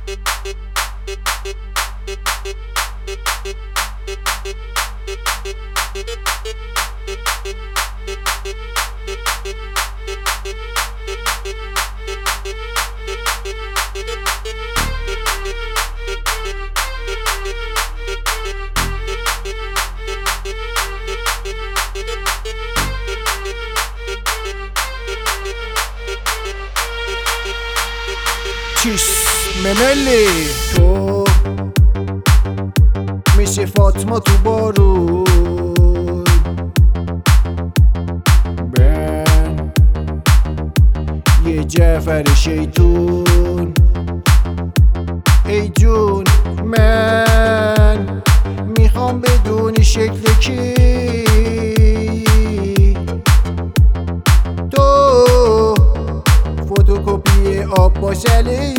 چیست مملی تو میشه فاطمه تو بارون بن یه جعفر شیطون ای جون من میخوام بدونی شکل کی تو فتوکپی آب باشلی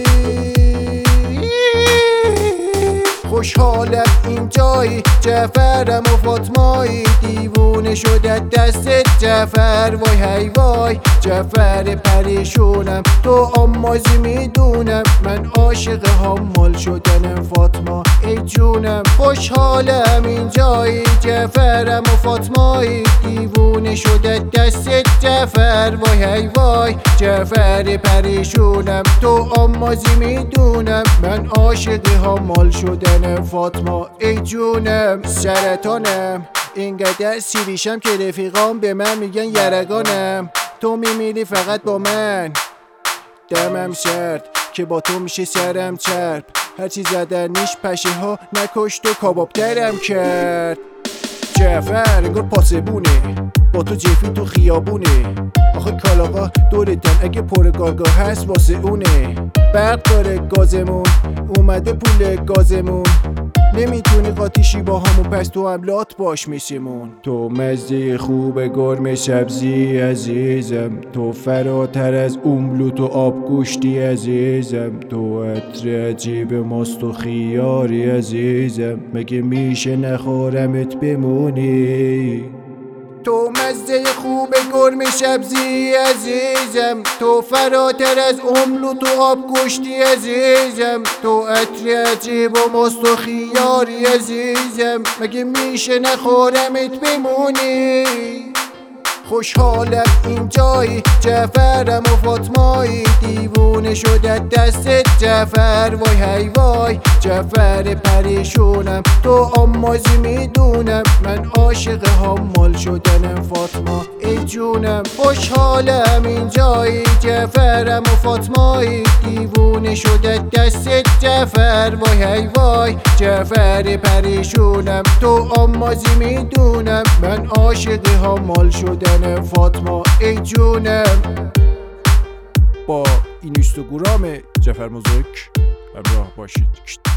خوشحالم اینجایی جعفرم و فاطمایی دیوونه شده دستت جعفر وای هی وای جعفر پریشونم تو آمازی میدونم من عاشق حمال شدنم فاطمه ای جونم خوشحالم اینجایی جعفرم و فاطمایی دیوونه شده دستت جعفر وای هی وای جعفر پریشونم تو آمازی میدونم من عاشق حمال شدنم فاطمه ای جونم سرطانم اینقدر سیریشم که رفیقام به من میگن یرگانم تو میمیری فقط با من دمم سرد که با تو میشه سرم چرب هرچی زدنیش پشه ها نکشت و کباب درم کرد جعفر انگار پاسبونه با تو جفی تو خیابونه آخه کالاقا دورتن اگه پر گاگا هست واسه اونه برق داره گازمون اومده پول گازمون نمیتونی قاطیشی با همون پس تو هم لات باش میشیمون تو مزه خوب گرم سبزی عزیزم تو فراتر از اوملوت و آب گوشتی عزیزم تو عطر عجیب ماست و خیاری عزیزم مگه میشه نخورمت بمونی تو مزه خوب گرم سبزی عزیزم تو فراتر از اوملوت و آب گوشتی عزیزم تو عطر عجیب و ماست و خیاری عزیزم مگه میشه نخورمت بمونی خوشحالم اینجایی جعفرم و فاطمایی دیوونه شده دستت جعفر وای هی وای جعفر پریشونم تو آمازی میدونم من عاشق حمال شدنم فاطمه ای جونم خوشحالم اینجایی جعفرم و فاطمایی دیوونه شده دستت جعفر وای هی وای جعفر پریشونم تو آمازی میدونم من عاشق حمال شدنم فاطمه ای جونم با اینستاگرام جعفر موزیک همراه باشید.